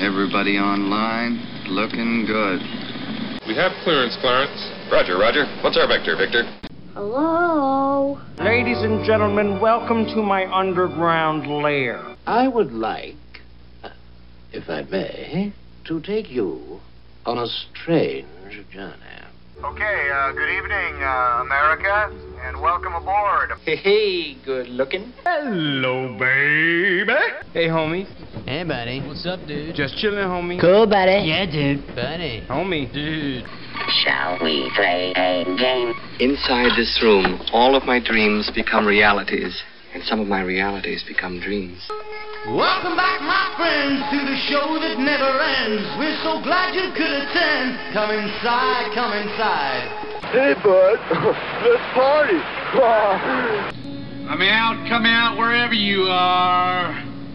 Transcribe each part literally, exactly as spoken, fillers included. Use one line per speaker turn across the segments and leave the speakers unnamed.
Everybody online, looking good.
We have clearance, Clarence.
Roger, Roger. What's our vector, Victor?
Hello?
Ladies and gentlemen, welcome to my underground lair.
I would like, if I may, to take you on a strange journey.
Okay, uh, good evening, uh, America, and welcome aboard.
Hey, hey, good looking.
Hello, baby. Hey, homie.
Hey, buddy.
What's up, dude?
Just chilling, homie.
Cool, buddy.
Yeah, dude.
Buddy.
Homie.
Dude.
Shall we play a game?
Inside this room, all of my dreams become realities, and some of my realities become dreams.
Welcome back, my friends, to the show that never ends. We're so glad you could attend. Come inside, come inside.
Hey, bud, let's party.
Come out, come out, wherever you are.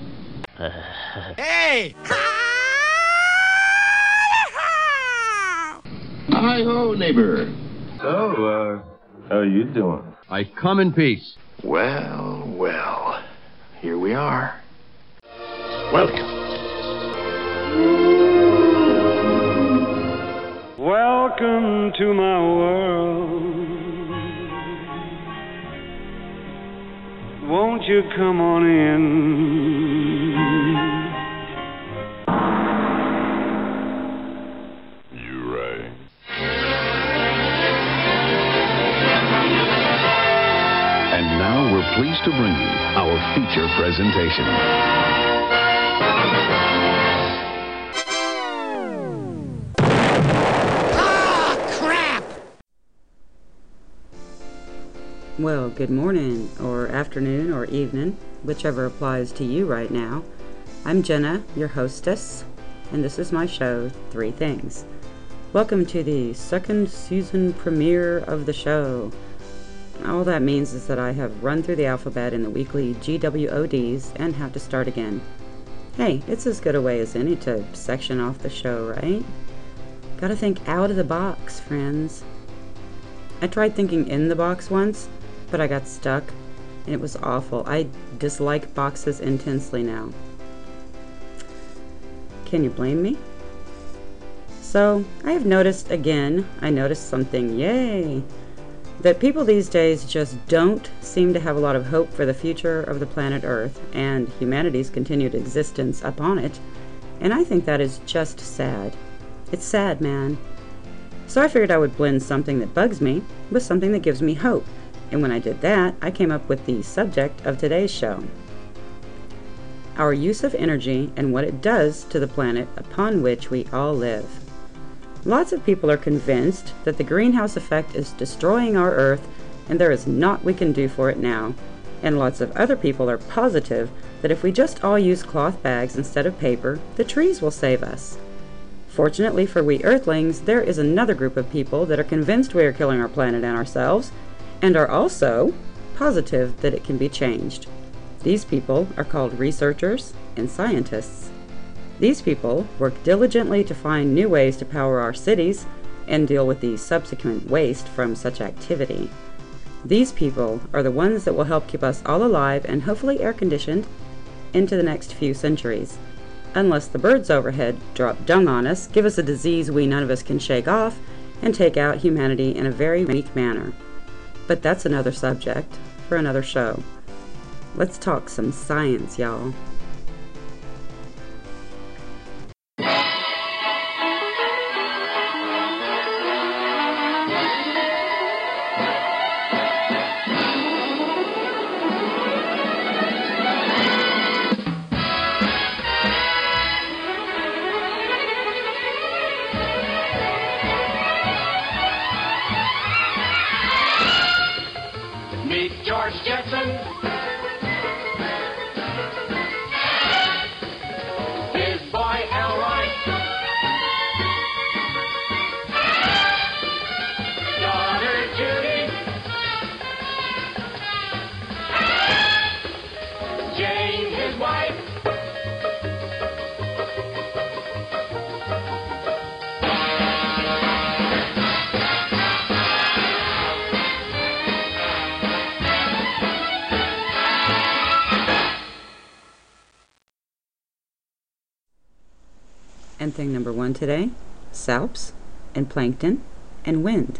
Hey!
Hi-ho, neighbor.
So, uh, how you doing?
I come in peace.
Well, well, here we are. Welcome.
Welcome to my world. Won't you come on in?
You right.
And now we're pleased to bring you our feature presentation.
Well, good morning, or afternoon, or evening, whichever applies to you right now. I'm Jenna, your hostess, and this is my show, Three Things. Welcome to the second season premiere of the show. All that means is that I have run through the alphabet in the weekly G W O Ds and have to start again. Hey, it's as good a way as any to section off the show, right? Gotta think out of the box, friends. I tried thinking in the box once, but I got stuck, and it was awful. I dislike boxes intensely now. Can you blame me? So, I have noticed again, I noticed something, yay, that people these days just don't seem to have a lot of hope for the future of the planet Earth and humanity's continued existence upon it, and I think that is just sad. It's sad, man. So I figured I would blend something that bugs me with something that gives me hope. And when I did that, I came up with the subject of today's show. Our use of energy and what it does to the planet upon which we all live. Lots of people are convinced that the greenhouse effect is destroying our Earth and there is naught we can do for it now. And lots of other people are positive that if we just all use cloth bags instead of paper, the trees will save us. Fortunately for we Earthlings, there is another group of people that are convinced we are killing our planet and ourselves, and are also positive that it can be changed. These people are called researchers and scientists. These people work diligently to find new ways to power our cities and deal with the subsequent waste from such activity. These people are the ones that will help keep us all alive and hopefully air-conditioned into the next few centuries. Unless the birds overhead drop dung on us, give us a disease we none of us can shake off, and take out humanity in a very weak manner. But that's another subject for another show. Let's talk some science, y'all. And thing number one today, salps and plankton and wind.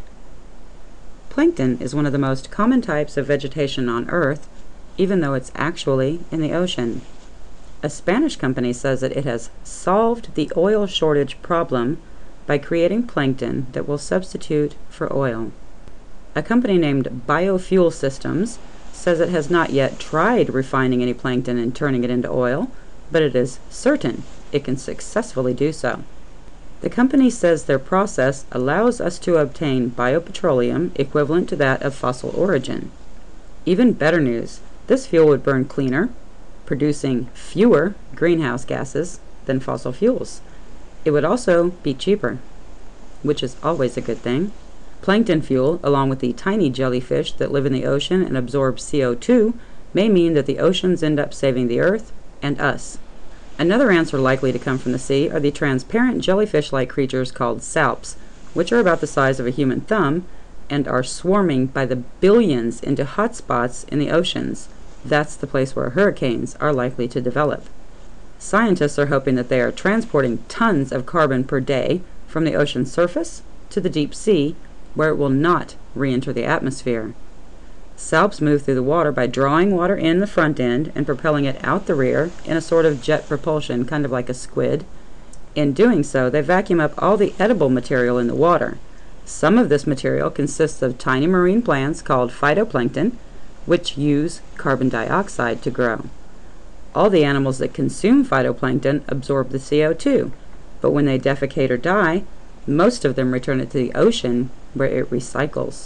Plankton is one of the most common types of vegetation on Earth, even though it's actually in the ocean. A Spanish company says that it has solved the oil shortage problem by creating plankton that will substitute for oil. A company named Biofuel Systems says it has not yet tried refining any plankton and turning it into oil, but it is certain it can successfully do so. The company says their process allows us to obtain biopetroleum equivalent to that of fossil origin. Even better news, this fuel would burn cleaner, producing fewer greenhouse gases than fossil fuels. It would also be cheaper, which is always a good thing. Plankton fuel, along with the tiny jellyfish that live in the ocean and absorb C O two, may mean that the oceans end up saving the Earth and us. Another answer likely to come from the sea are the transparent jellyfish-like creatures called salps, which are about the size of a human thumb and are swarming by the billions into hot spots in the oceans. That's the place where hurricanes are likely to develop. Scientists are hoping that they are transporting tons of carbon per day from the ocean surface to the deep sea, where it will not re-enter the atmosphere. Salps move through the water by drawing water in the front end and propelling it out the rear in a sort of jet propulsion, kind of like a squid. In doing so, they vacuum up all the edible material in the water. Some of this material consists of tiny marine plants called phytoplankton, which use carbon dioxide to grow. All the animals that consume phytoplankton absorb the C O two, but when they defecate or die, most of them return it to the ocean where it recycles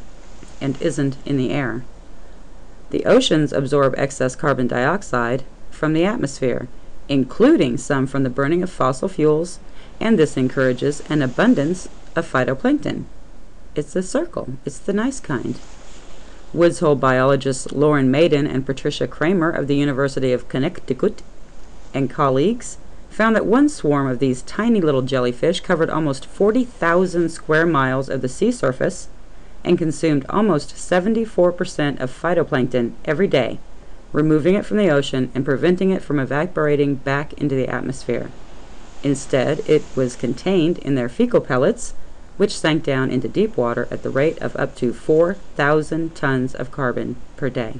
and isn't in the air. The oceans absorb excess carbon dioxide from the atmosphere, including some from the burning of fossil fuels, and this encourages an abundance of phytoplankton. It's a circle. It's the nice kind. Woods Hole biologists Lauren Maiden and Patricia Kramer of the University of Connecticut and colleagues found that one swarm of these tiny little jellyfish covered almost forty thousand square miles of the sea surface and consumed almost seventy-four percent of phytoplankton every day, removing it from the ocean and preventing it from evaporating back into the atmosphere. Instead, it was contained in their fecal pellets, which sank down into deep water at the rate of up to four thousand tons of carbon per day.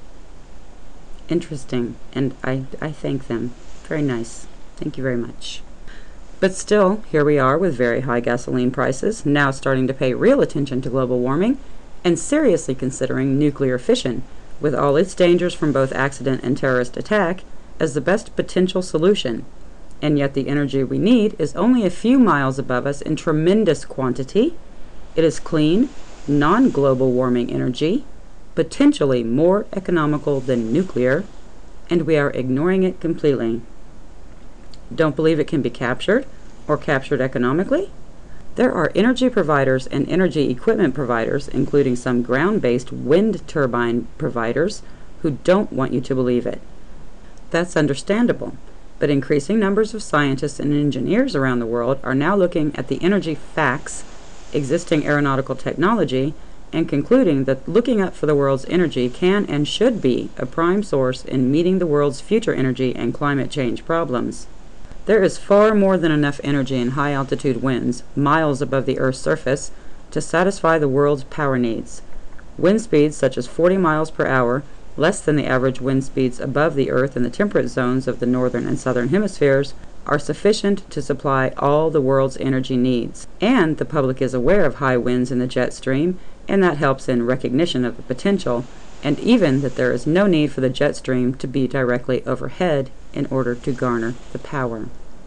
Interesting, and I, I thank them. Very nice. Thank you very much. But still, here we are with very high gasoline prices, now starting to pay real attention to global warming, and seriously considering nuclear fission, with all its dangers from both accident and terrorist attack, as the best potential solution. And yet the energy we need is only a few miles above us in tremendous quantity. It is clean, non-global warming energy, potentially more economical than nuclear, and we are ignoring it completely. Don't believe it can be captured, or captured economically? There are energy providers and energy equipment providers, including some ground-based wind turbine providers, who don't want you to believe it. That's understandable, but increasing numbers of scientists and engineers around the world are now looking at the energy facts, existing aeronautical technology, and concluding that looking up for the world's energy can and should be a prime source in meeting the world's future energy and climate change problems. There is far more than enough energy in high-altitude winds, miles above the Earth's surface, to satisfy the world's power needs. Wind speeds such as forty miles per hour, less than the average wind speeds above the Earth in the temperate zones of the northern and southern hemispheres, are sufficient to supply all the world's energy needs. And the public is aware of high winds in the jet stream, and that helps in recognition of the potential, and even that there is no need for the jet stream to be directly overhead in order to garner the power.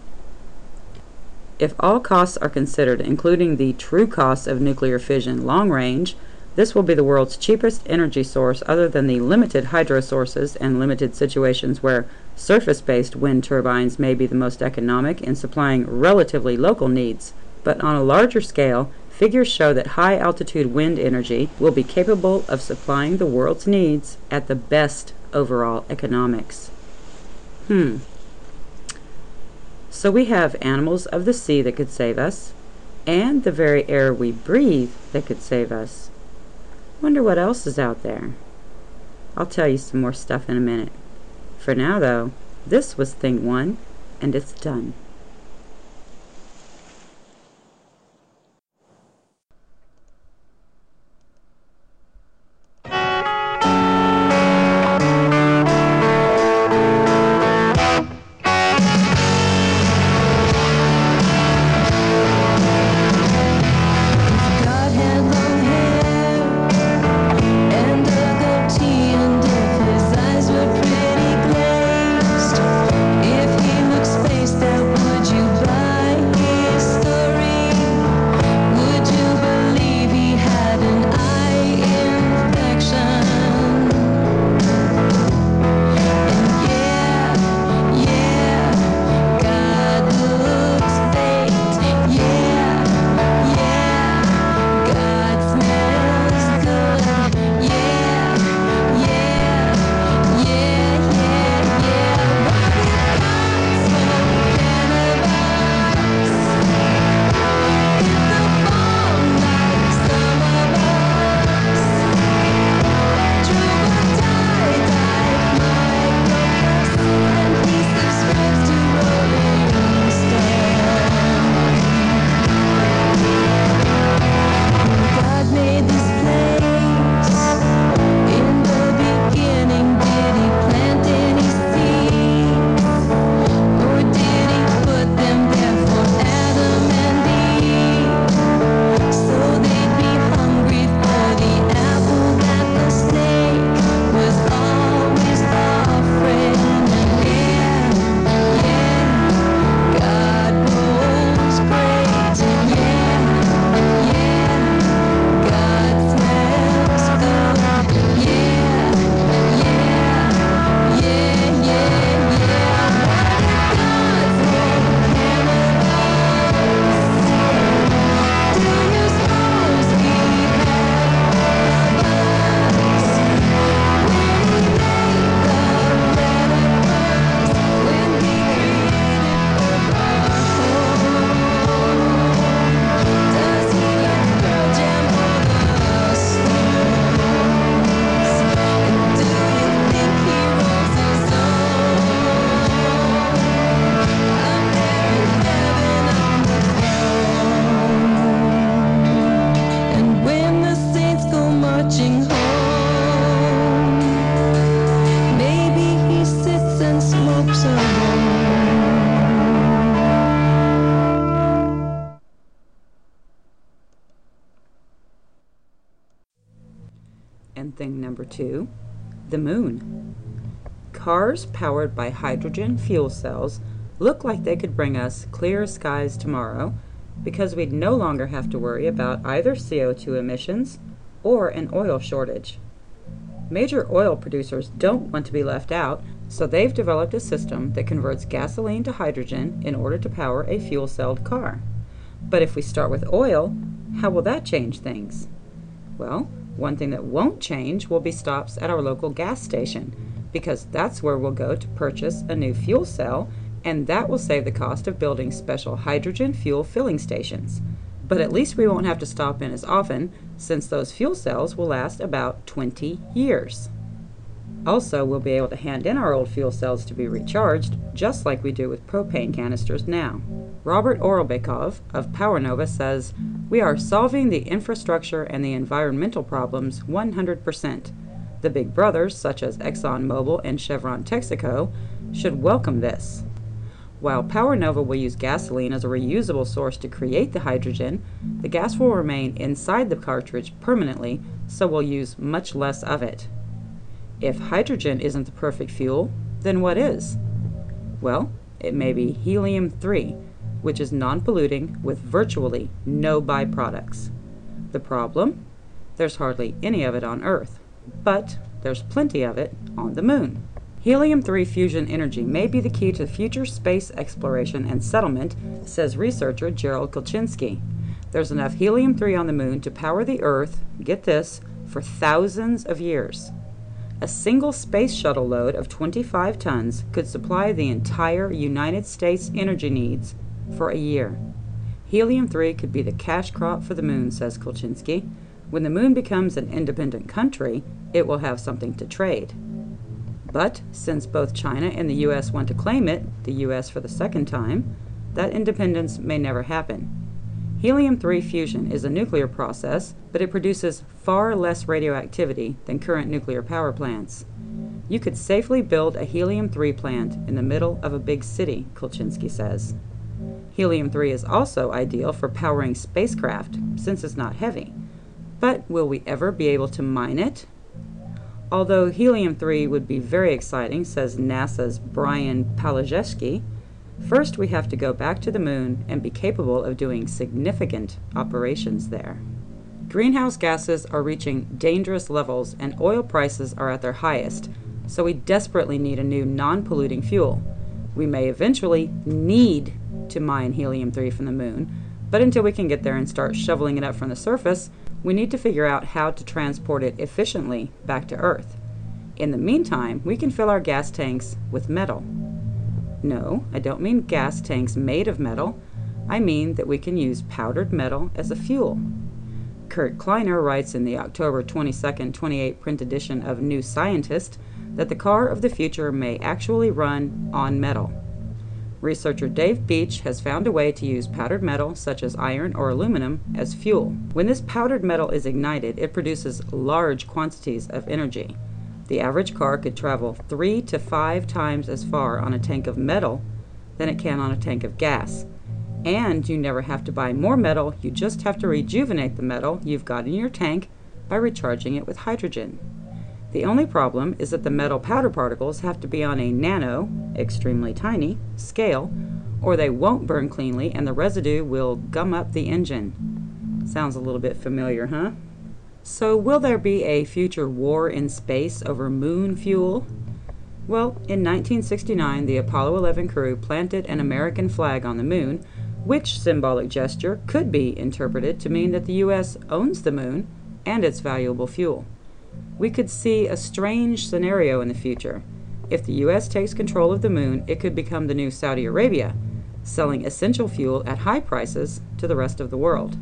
If all costs are considered, including the true costs of nuclear fission long range, this will be the world's cheapest energy source other than the limited hydro sources and limited situations where surface-based wind turbines may be the most economic in supplying relatively local needs. But on a larger scale, figures show that high-altitude wind energy will be capable of supplying the world's needs at the best overall economics. Hmm. So we have animals of the sea that could save us, and the very air we breathe that could save us. Wonder what else is out there. I'll tell you some more stuff in a minute. For now, though, this was Thing One, and it's done. thing number two, the moon. Cars powered by hydrogen fuel cells look like they could bring us clear skies tomorrow because we'd no longer have to worry about either C O two emissions or an oil shortage. Major oil producers don't want to be left out, so they've developed a system that converts gasoline to hydrogen in order to power a fuel-celled car. But if we start with oil, how will that change things? Well, one thing that won't change will be stops at our local gas station, because that's where we'll go to purchase a new fuel cell, and that will save the cost of building special hydrogen fuel filling stations. But at least we won't have to stop in as often, since those fuel cells will last about twenty years. Also, we'll be able to hand in our old fuel cells to be recharged, just like we do with propane canisters now. Robert Orelbakov of PowerNova says, "We are solving the infrastructure and the environmental problems one hundred percent. The big brothers, such as ExxonMobil and Chevron Texaco, should welcome this." While PowerNova will use gasoline as a reusable source to create the hydrogen, the gas will remain inside the cartridge permanently, so we'll use much less of it. If hydrogen isn't the perfect fuel, then what is? Well, it may be helium three, which is non-polluting with virtually no byproducts. The problem? There's hardly any of it on Earth, but there's plenty of it on the moon. helium three fusion energy may be the key to future space exploration and settlement, says researcher Gerald Kolchinsky. There's enough helium three on the moon to power the Earth, get this, for thousands of years. A single space shuttle load of twenty-five tons could supply the entire United States energy needs for a year. helium three could be the cash crop for the moon, says Kolchinsky. When the moon becomes an independent country, it will have something to trade. But since both China and the U S want to claim it, the U S for the second time, that independence may never happen. helium three fusion is a nuclear process, but it produces far less radioactivity than current nuclear power plants. You could safely build a helium three plant in the middle of a big city, Kolchinsky says. helium three is also ideal for powering spacecraft, since it's not heavy. But will we ever be able to mine it? Although helium three would be very exciting, says NASA's Brian Palajewski, first we have to go back to the moon and be capable of doing significant operations there. Greenhouse gases are reaching dangerous levels and oil prices are at their highest, so we desperately need a new non-polluting fuel. We may eventually need to mine helium three from the moon, but until we can get there and start shoveling it up from the surface, we need to figure out how to transport it efficiently back to Earth. In the meantime, we can fill our gas tanks with metal. No, I don't mean gas tanks made of metal. I mean that we can use powdered metal as a fuel. Kurt Kleiner writes in the October twenty-second, twenty-eighth print edition of New Scientist that the car of the future may actually run on metal. Researcher Dave Beach has found a way to use powdered metal, such as iron or aluminum, as fuel. When this powdered metal is ignited, it produces large quantities of energy. The average car could travel three to five times as far on a tank of metal than it can on a tank of gas. And you never have to buy more metal, you just have to rejuvenate the metal you've got in your tank by recharging it with hydrogen. The only problem is that the metal powder particles have to be on a nano, extremely tiny, scale, or they won't burn cleanly and the residue will gum up the engine. Sounds a little bit familiar, huh? So will there be a future war in space over moon fuel? Well, in nineteen sixty-nine, the Apollo eleven crew planted an American flag on the moon, which symbolic gesture could be interpreted to mean that the U S owns the moon and its valuable fuel. We could see a strange scenario in the future. If the U S takes control of the moon, it could become the new Saudi Arabia, selling essential fuel at high prices to the rest of the world.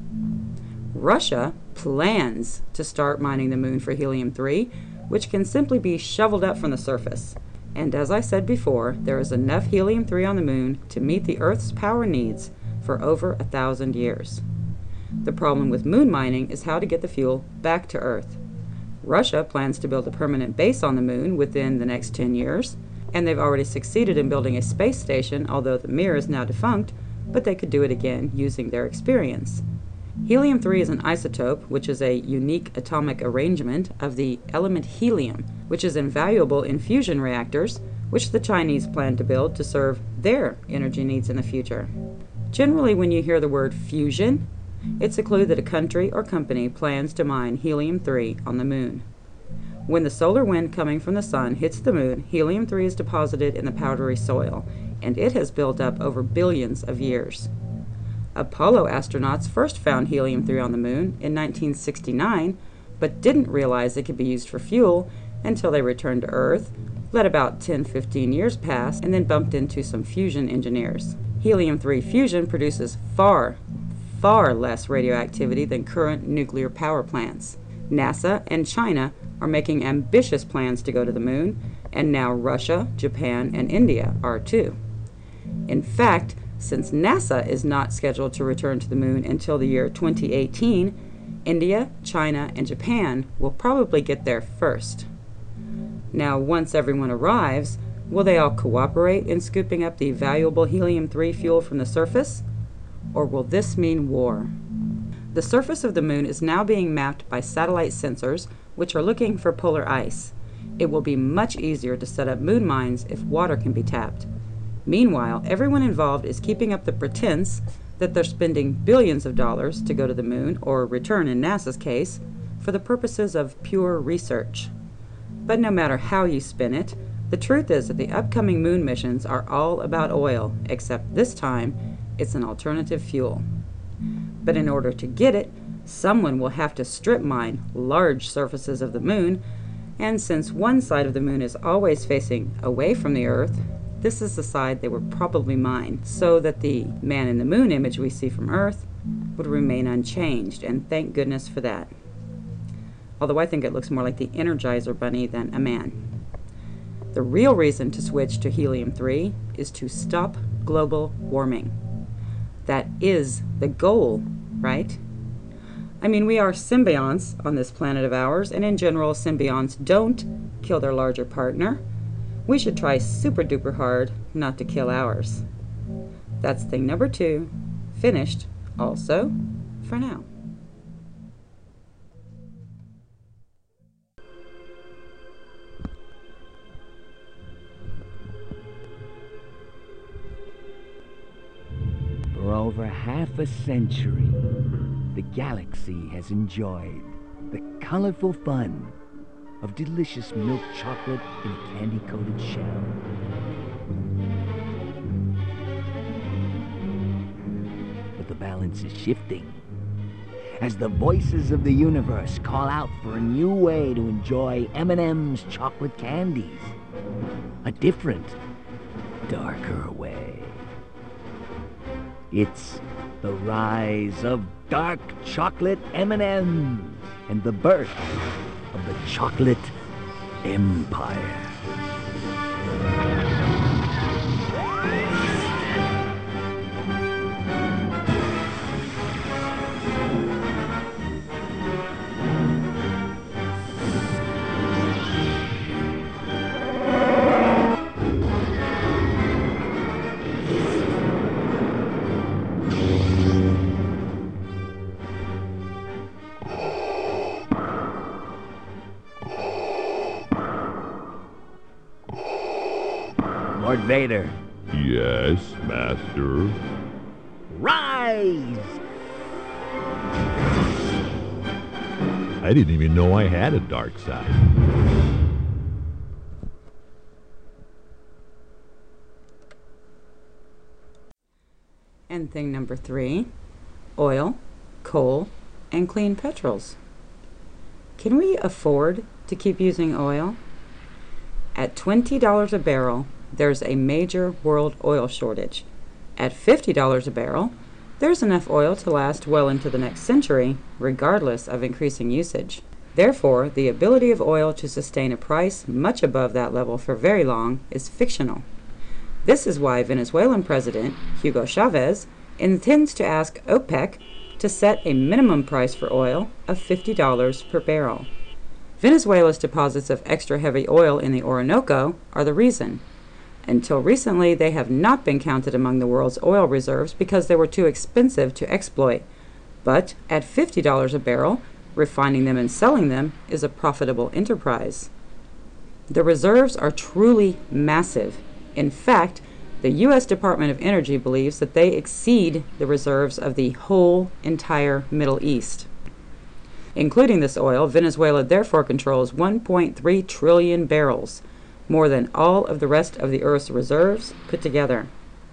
Russia plans to start mining the moon for helium three, which can simply be shoveled up from the surface. And as I said before, there is enough helium three on the moon to meet the Earth's power needs for over a thousand years. The problem with moon mining is how to get the fuel back to Earth. Russia plans to build a permanent base on the moon within the next ten years, and they've already succeeded in building a space station, although the Mir is now defunct, but they could do it again using their experience. Helium three is an isotope, which is a unique atomic arrangement of the element helium, which is invaluable in fusion reactors, which the Chinese plan to build to serve their energy needs in the future. Generally, when you hear the word fusion, it's a clue that a country or company plans to mine helium three on the moon. When the solar wind coming from the sun hits the moon, helium three is deposited in the powdery soil, and it has built up over billions of years. Apollo astronauts first found helium three on the moon in nineteen sixty-nine, but didn't realize it could be used for fuel until they returned to Earth, let about ten to fifteen years pass, and then bumped into some fusion engineers. Helium three fusion produces far, far less radioactivity than current nuclear power plants. NASA and China are making ambitious plans to go to the moon, and now Russia, Japan, and India are too. In fact, since NASA is not scheduled to return to the moon until the year twenty eighteen, India, China, and Japan will probably get there first. Now, once everyone arrives, will they all cooperate in scooping up the valuable helium three fuel from the surface? Or will this mean war? The surface of the moon is now being mapped by satellite sensors, which are looking for polar ice. It will be much easier to set up moon mines if water can be tapped. Meanwhile, everyone involved is keeping up the pretense that they're spending billions of dollars to go to the moon, or return in NASA's case, for the purposes of pure research. But no matter how you spin it, the truth is that the upcoming moon missions are all about oil, except this time it's an alternative fuel. But in order to get it, someone will have to strip mine large surfaces of the moon, and since one side of the moon is always facing away from the Earth, this is the side they would probably mine, so that the man in the moon image we see from Earth would remain unchanged, and thank goodness for that. Although I think it looks more like the Energizer Bunny than a man. The real reason to switch to helium three is to stop global warming. That is the goal, right? I mean, we are symbionts on this planet of ours, and in general, symbionts don't kill their larger partner. We should try super duper hard not to kill ours. That's thing number two, finished, also, for now.
For over half a century, the galaxy has enjoyed the colorful fun of delicious milk chocolate in a candy-coated shell. But the balance is shifting as the voices of the universe call out for a new way to enjoy M and M's chocolate candies. A different, darker way. It's the rise of dark chocolate M and M's and the birth of the chocolate empire. Lord Vader.
Yes, Master.
Rise!
I didn't even know I had a dark side.
And thing number three, oil, coal, and clean petrols. Can we afford to keep using oil? At twenty dollars a barrel, there's a major world oil shortage. At fifty dollars a barrel, there's enough oil to last well into the next century, regardless of increasing usage. Therefore, the ability of oil to sustain a price much above that level for very long is fictional. This is why Venezuelan President Hugo Chavez intends to ask OPEC to set a minimum price for oil of fifty dollars per barrel. Venezuela's deposits of extra heavy oil in the Orinoco are the reason. Until recently, they have not been counted among the world's oil reserves because they were too expensive to exploit. But at fifty dollars a barrel, refining them and selling them is a profitable enterprise. The reserves are truly massive. In fact, the U S Department of Energy believes that they exceed the reserves of the whole entire Middle East. Including this oil, Venezuela therefore controls one point three trillion barrels, more than all of the rest of the Earth's reserves put together.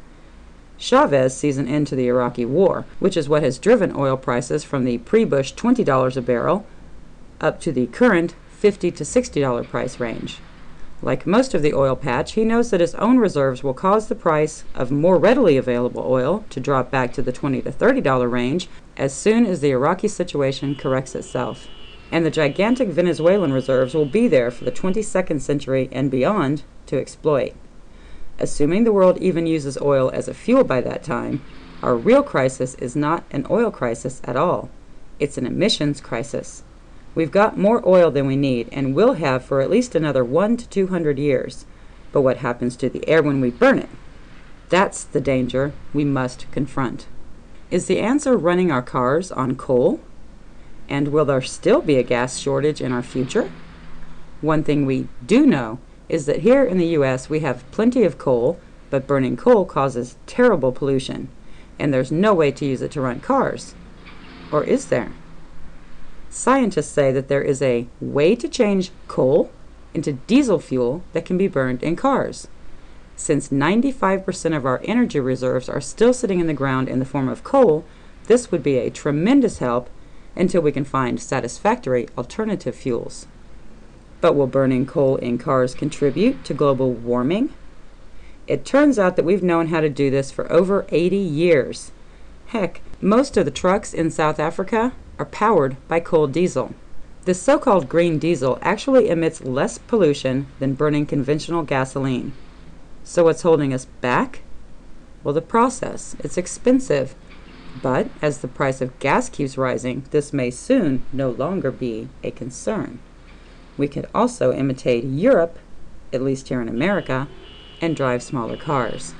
Chavez sees an end to the Iraqi war, which is what has driven oil prices from the pre-Bush twenty dollars a barrel up to the current fifty to sixty dollars price range. Like most of the oil patch, he knows that his own reserves will cause the price of more readily available oil to drop back to the twenty to thirty dollars range as soon as the Iraqi situation corrects itself. And the gigantic Venezuelan reserves will be there for the twenty-second century and beyond to exploit. Assuming the world even uses oil as a fuel by that time, our real crisis is not an oil crisis at all. It's an emissions crisis. We've got more oil than we need and will have for at least another one to two hundred years. But what happens to the air when we burn it? That's the danger we must confront. Is the answer running our cars on coal? And will there still be a gas shortage in our future? One thing we do know is that here in the U S we have plenty of coal, but burning coal causes terrible pollution, and there's no way to use it to run cars. Or is there? Scientists say that there is a way to change coal into diesel fuel that can be burned in cars. Since ninety-five percent of our energy reserves are still sitting in the ground in the form of coal, this would be a tremendous help until we can find satisfactory alternative fuels. But will burning coal in cars contribute to global warming? It turns out that we've known how to do this for over eighty years. Heck, most of the trucks in South Africa are powered by coal diesel. This so-called green diesel actually emits less pollution than burning conventional gasoline. So what's holding us back? Well, the process. It's expensive. But as the price of gas keeps rising, this may soon no longer be a concern. We could also imitate Europe, at least here in America, and drive smaller cars.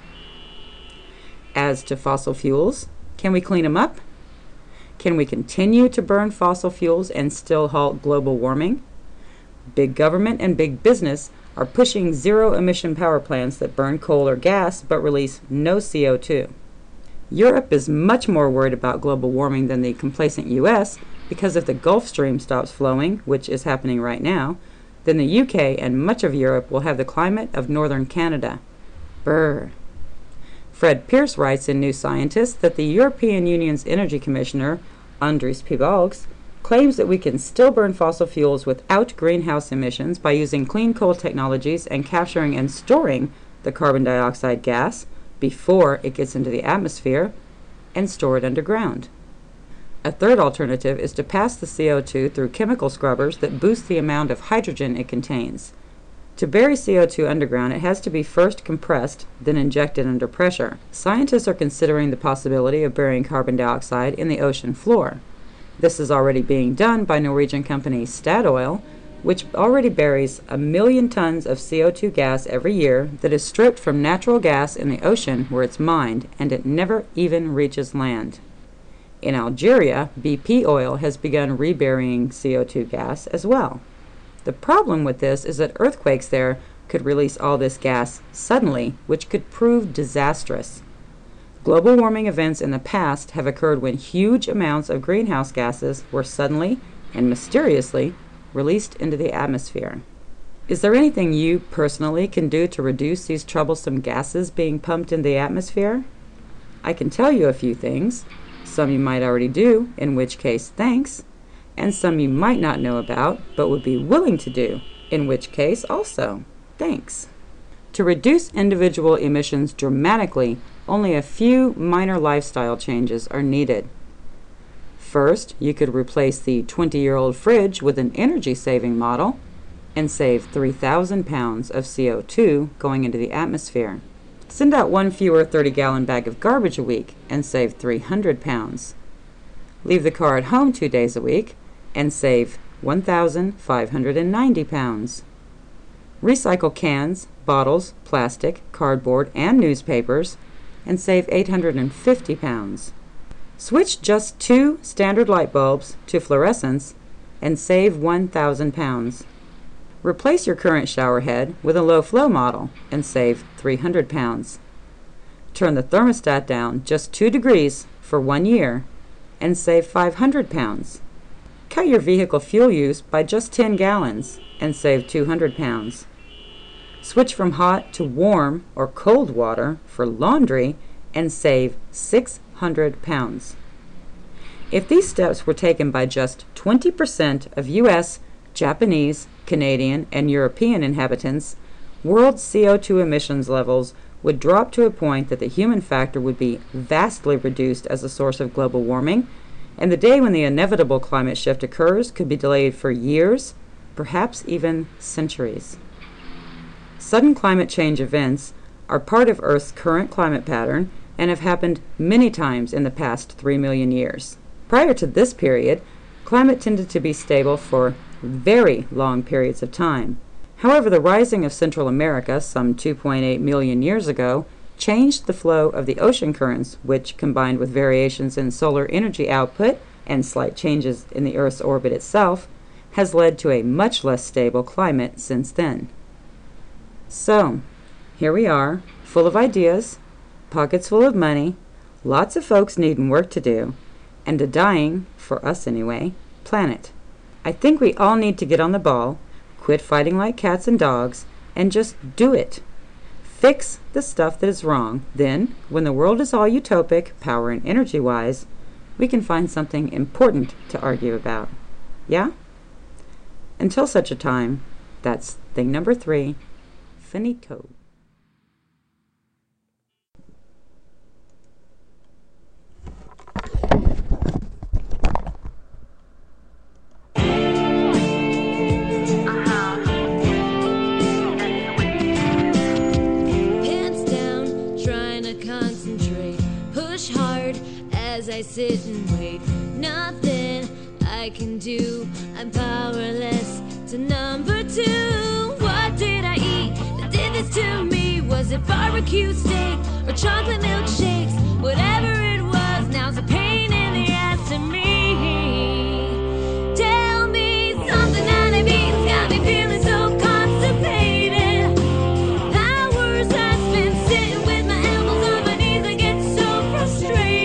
As to fossil fuels, can we clean them up? Can we continue to burn fossil fuels and still halt global warming? Big government and big business are pushing zero-emission power plants that burn coal or gas but release no C O two. Europe is much more worried about global warming than the complacent U S because if the Gulf Stream stops flowing, which is happening right now, then the U K and much of Europe will have the climate of northern Canada. Brr. Fred Pierce writes in New Scientist that the European Union's Energy Commissioner, Andris Piebalgs, claims that we can still burn fossil fuels without greenhouse emissions by using clean coal technologies and capturing and storing the carbon dioxide gas before it gets into the atmosphere and store it underground. A third alternative is to pass the C O two through chemical scrubbers that boost the amount of hydrogen it contains. To bury C O two underground, it has to be first compressed, then injected under pressure. Scientists are considering the possibility of burying carbon dioxide in the ocean floor. This is already being done by Norwegian company Statoil, which already buries a million tons of C O two gas every year that is stripped from natural gas in the ocean where it's mined, and it never even reaches land. In Algeria, B P Oil has begun reburying C O two gas as well. The problem with this is that earthquakes there could release all this gas suddenly, which could prove disastrous. Global warming events in the past have occurred when huge amounts of greenhouse gases were suddenly and mysteriously released into the atmosphere. Is there anything you personally can do to reduce these troublesome gases being pumped in the atmosphere? I can tell you a few things. Some you might already do, in which case thanks, and some you might not know about but would be willing to do, in which case also thanks. To reduce individual emissions dramatically, only a few minor lifestyle changes are needed. First, you could replace the twenty-year-old fridge with an energy-saving model and save three thousand pounds of C O two going into the atmosphere. Send out one fewer thirty-gallon bag of garbage a week and save three hundred pounds. Leave the car at home two days a week and save one thousand five hundred ninety pounds. Recycle cans, bottles, plastic, cardboard, and newspapers and save eight hundred fifty pounds. Switch just two standard light bulbs to fluorescence and save one thousand pounds. Replace your current shower head with a low flow model and save three hundred pounds. Turn the thermostat down just two degrees for one year and save five hundred pounds. Cut your vehicle fuel use by just ten gallons and save two hundred pounds. Switch from hot to warm or cold water for laundry and save six hundred pounds. If these steps were taken by just twenty percent of U S, Japanese, Canadian, and European inhabitants, world C O two emissions levels would drop to a point that the human factor would be vastly reduced as a source of global warming, and the day when the inevitable climate shift occurs could be delayed for years, perhaps even centuries. Sudden climate change events are part of Earth's current climate pattern and have happened many times in the past three million years. Prior to this period, climate tended to be stable for very long periods of time. However, the rising of Central America some two point eight million years ago changed the flow of the ocean currents, which, combined with variations in solar energy output and slight changes in the Earth's orbit itself, has led to a much less stable climate since then. So, here we are, full of ideas, pockets full of money, lots of folks needing work to do, and a dying, for us anyway, planet. I think we all need to get on the ball, quit fighting like cats and dogs, and just do it. Fix the stuff that is wrong. Then, when the world is all utopic, power and energy-wise, we can find something important to argue about. Yeah? Until such a time, that's thing number three, finito.
I sit and wait, nothing I can do, I'm powerless to number two. What did I eat that did this to me? Was it barbecue steak or chocolate milkshakes? Whatever it was, now's a pain in the ass to me. Tell me something that I've eaten's got me feeling so constipated. Hours I spent sitting with my elbows on my knees, I get so frustrated.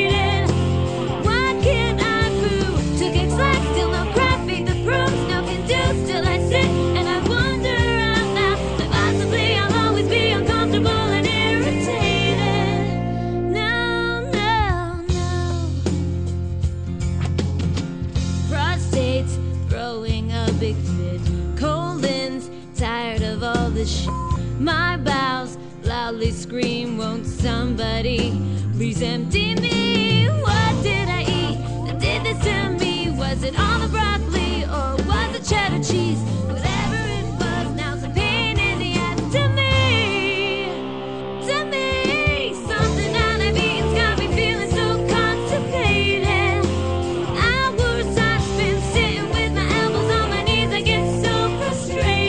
My bowels loudly scream, won't somebody please empty me? What did I eat that did this to me? Was it all the broccoli or was it cheddar cheese? Whatever it was, now's a pain in the ass to me. To me, something that I've eaten's got me feeling so constipated. Hours I spent sitting with my elbows on my knees, I get so frustrated.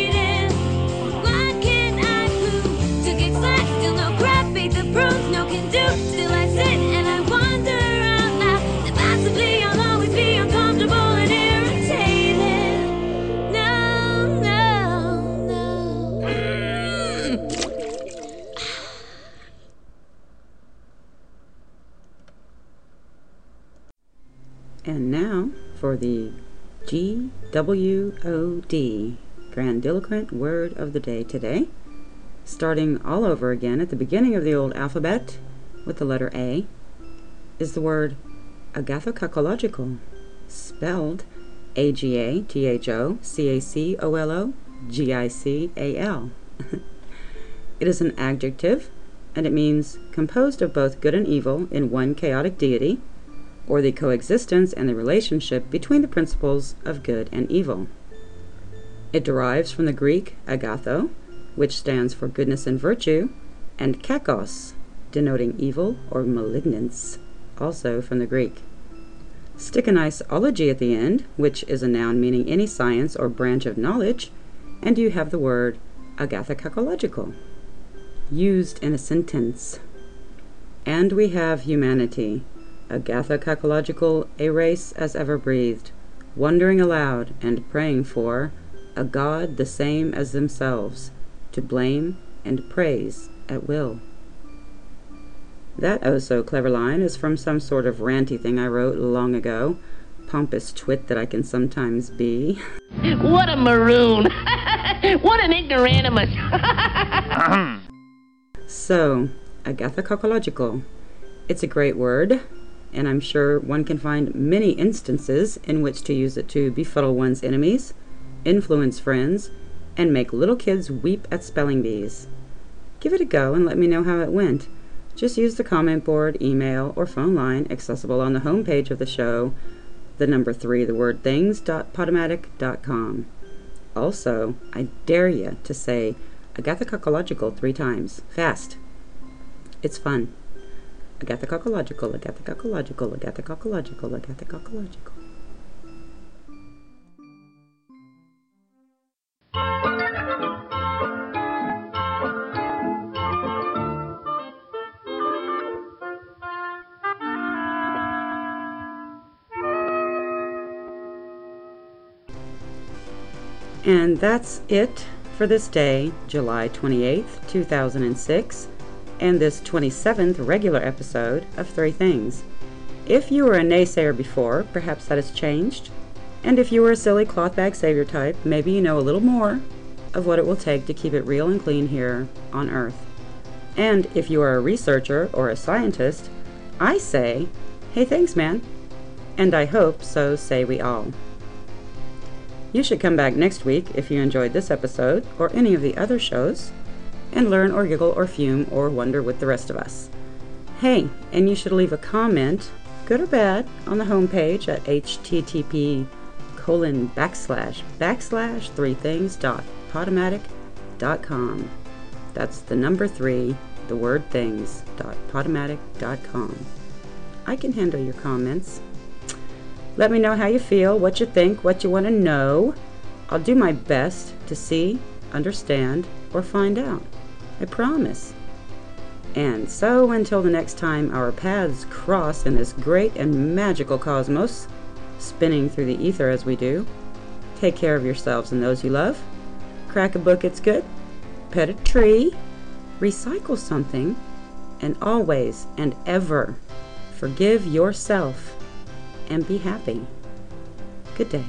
The prunes, no can do. Still I sit and I wonder out loud that possibly I'll always be uncomfortable and irritated. No, no, no.
And now for the G W O D, grandiloquent word of the day today. Starting all over again at the beginning of the old alphabet with the letter A is the word agathocacological, spelled A G A T H O C A C O L O G I C A L. It is an adjective, and it means composed of both good and evil in one chaotic deity, or the coexistence and the relationship between the principles of good and evil. It derives from the Greek agatho, which stands for goodness and virtue, and kakos, denoting evil or malignance, also from the Greek. Stick a nice ology at the end, which is a noun meaning any science or branch of knowledge, and you have the word agathocacological, used in a sentence. And we have humanity, Agatha-cocological, a race as ever breathed, wondering aloud and praying for a God the same as themselves, to blame and praise at will. That oh-so-clever line is from some sort of ranty thing I wrote long ago, pompous twit that I can sometimes be.
What a maroon! What an ignoramus!
So, Agatha-cocological. It's a great word, and I'm sure one can find many instances in which to use it to befuddle one's enemies, influence friends, and make little kids weep at spelling bees. Give it a go and let me know how it went. Just use the comment board, email, or phone line accessible on the homepage of the show, the number three, the word things, dot podomatic dot com. Also, I dare you to say Agatha-cocological three times, fast. It's fun. Agatha-cocological, Agatha-cocological, Agatha-cocological, Agatha-cocological. And that's it for this day, July twenty-eighth, two thousand six, and this twenty-seventh regular episode of Three Things. If you were a naysayer before, perhaps that has changed. And if you were a silly cloth bag savior type, maybe you know a little more of what it will take to keep it real and clean here on Earth. And if you are a researcher or a scientist, I say, hey, thanks, man. And I hope so say we all. You should come back next week if you enjoyed this episode or any of the other shows and learn or giggle or fume or wonder with the rest of us. Hey, and you should leave a comment, good or bad, on the homepage at http colon backslash backslash three things dot podomatic dot com. That's the number three, the word things, dot podomatic dot com. I can handle your comments. Let me know how you feel, what you think, what you want to know. I'll do my best to see, understand, or find out. I promise. And so until the next time our paths cross in this great and magical cosmos, spinning through the ether as we do, take care of yourselves and those you love. Crack a book, it's good. Pet a tree. Recycle something. And always and ever forgive yourself. And be happy. Good day.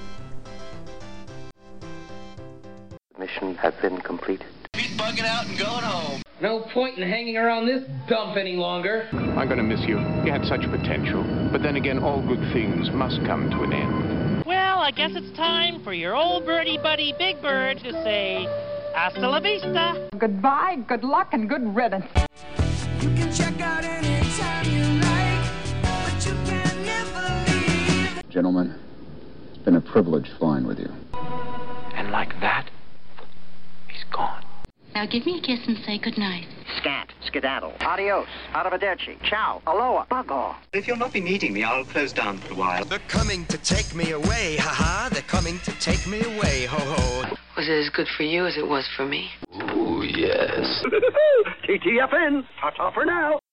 Mission has been completed.
He's bugging out and going home.
No point in hanging around this dump any longer.
I'm going to miss you. You had such potential. But then again, all good things must come to an end.
Well, I guess it's time for your old birdie buddy Big Bird to say hasta la vista.
Goodbye, good luck, and good riddance.
You can check out anytime you like, but you can never leave.
Gentlemen, it's been a privilege flying with you.
And like that, he's gone.
Now give me a kiss and say goodnight.
Scat, skedaddle, adios, arrivederci, ciao, aloha, bug off.
If you'll not be needing me, I'll close down for a while.
They're coming to take me away, ha-ha. They're coming to take me away, ho-ho.
Was it as good for you as it was for me?
Ooh, yes.
T T F N, ta-ta for now.